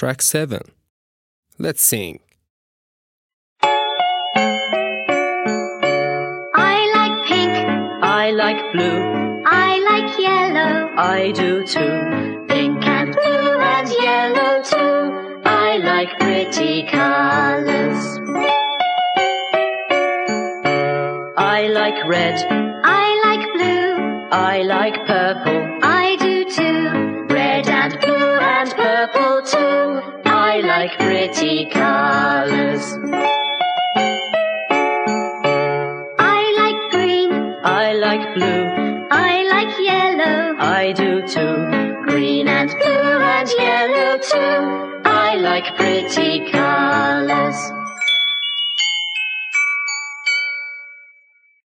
Track 7. Let's sing. I like pink. I like blue. I like yellow. I do too. Pink and blue and yellow too. I like pretty colors. I like red. I like blue. I like purple. I do too. Red and blue and purple too. I like pretty colors. I like green. I like blue. I like yellow. I do too. Green and blue and yellow too. I like pretty colors.